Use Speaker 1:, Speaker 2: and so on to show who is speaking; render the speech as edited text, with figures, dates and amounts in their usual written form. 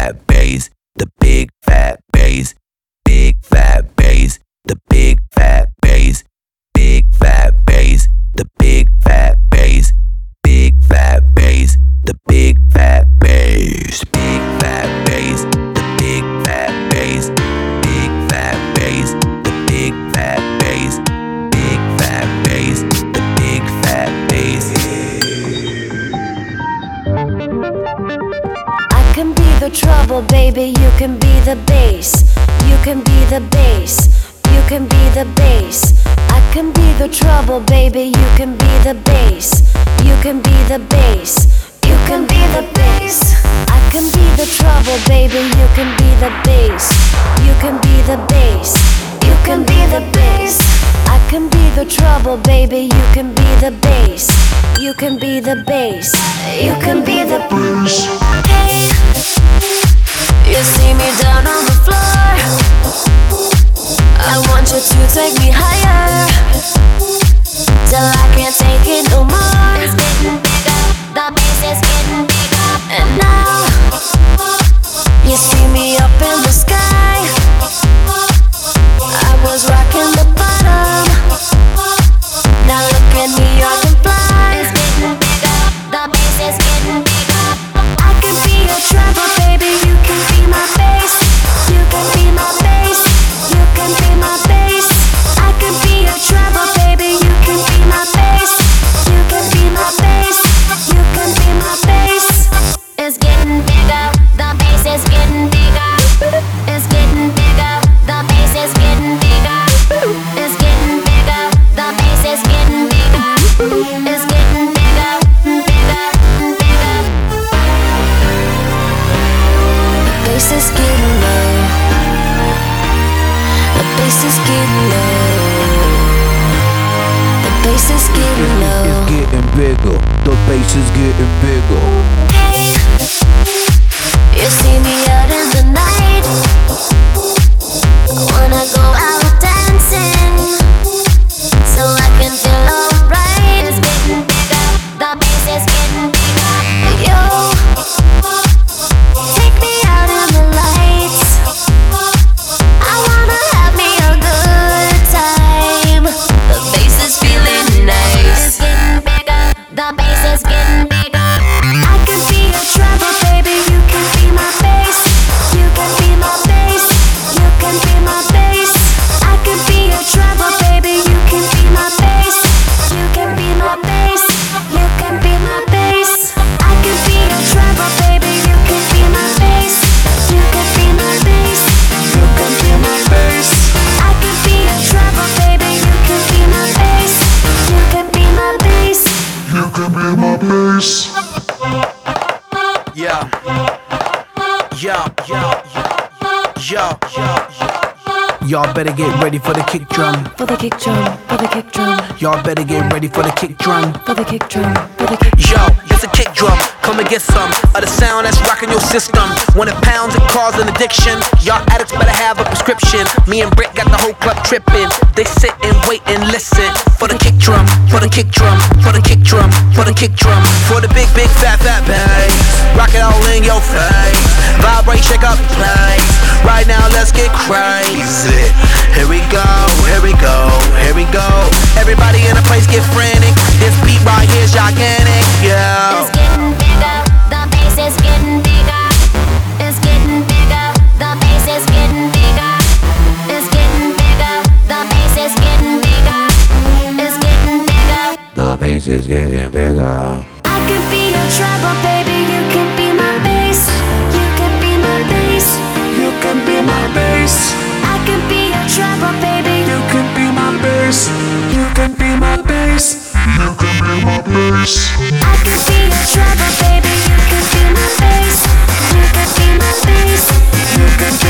Speaker 1: fat bass, the big fat bass, big fat bass, the big fat bass, big fat bass, the big fat bass, big fat bass, the big fat bass, big fat bass, the big fat bass, big fat bass, the big fat bass, big fat bass, the big fat bass.
Speaker 2: I can be the trouble, baby, you can be the bass. You can be the bass, you can be the bass. I can be the trouble, baby, you can be the bass. You can be the bass, you can be the bass. I can be the trouble, baby, you can be the bass. You can be the bass, you can be the bass. I can be the trouble, baby, you can be the bass. You can be the bass, you can be the bass. Hey, you see me down on the floor. I want you to take me higher, till I can't take it no more. It's getting bigger, the bass is getting bigger. And now, you see me up in the sky. I was rocking the bottom, now look at me, I can fly. It's getting bigger, the bass is getting bigger. I can be your trouble, baby, you can be my bass. You can be my bass, you can be my bass. I can be your trouble, baby, you can be my bass. You can be my bass, you can be my bass. It's getting bigger, the bass is getting bigger. It's getting bigger, the bass is getting bigger. It's getting bigger, the bass is getting bigger. It's getting bigger, bigger, bigger. The bass is getting low. The bass is getting low. The bass is getting low.
Speaker 1: It's getting bigger, the bass is getting bigger.
Speaker 2: Hey, you see me out in the night. I wanna go out dancing, so I can feel alright. It's getting bigger, the bass is getting bigger. Yo, take me out in the lights. I wanna have me a good time. The bass is feeling nice. It's getting bigger, the bass is getting bigger. I can be your trouble, baby, you can be my bass. You can be my bass, you can be my bass. I can be your trouble, baby, you can be my bass. You can be my bass, you can be my bass. I can be your trouble, baby, you can be my bass. You can be my bass, you can be my bass. I can be your trouble, baby, you can be my bass. You can be my bass.
Speaker 3: You can be my bass.
Speaker 1: Yeah. Yeah, yeah, yeah, yeah, yeah. Y'all better get ready for the kick drum.
Speaker 2: For the kick drum, for the kick drum,
Speaker 1: Y'all better get ready for the kick drum.
Speaker 2: for the kick drum, for the kick
Speaker 1: Yo, it's a kick drum. Come and get some of the sound that's rocking your system. When it pounds, it causes an addiction. Y'all addicts better have a prescription. Me and Britt got the whole club tripping. They sit and wait and listen for the kick drum, for the kick drum, for the kick drum, for the kick drum, for the big, big, fat, fat bass. Rock it all in your face. Vibrate, shake up the place. Right now, let's get crazy. Here we go, here we go, here we go. Everybody in the place get frantic. This beat right here's gigantic, yeah.
Speaker 2: It's getting bigger, the bass is getting bigger. It's getting bigger, the bass is getting bigger. It's getting bigger, the bass is getting bigger. It's getting bigger.
Speaker 1: The bass is getting bigger.
Speaker 2: I can be your trouble, baby, you can be my bass. You can be my bass.
Speaker 3: You can be my bass.
Speaker 2: I can be your trouble, baby.
Speaker 3: You can be my bass. You can be my bass. You can be my bass.
Speaker 2: I can be your trouble, baby, you can be my bass. You can be my bass.
Speaker 3: You can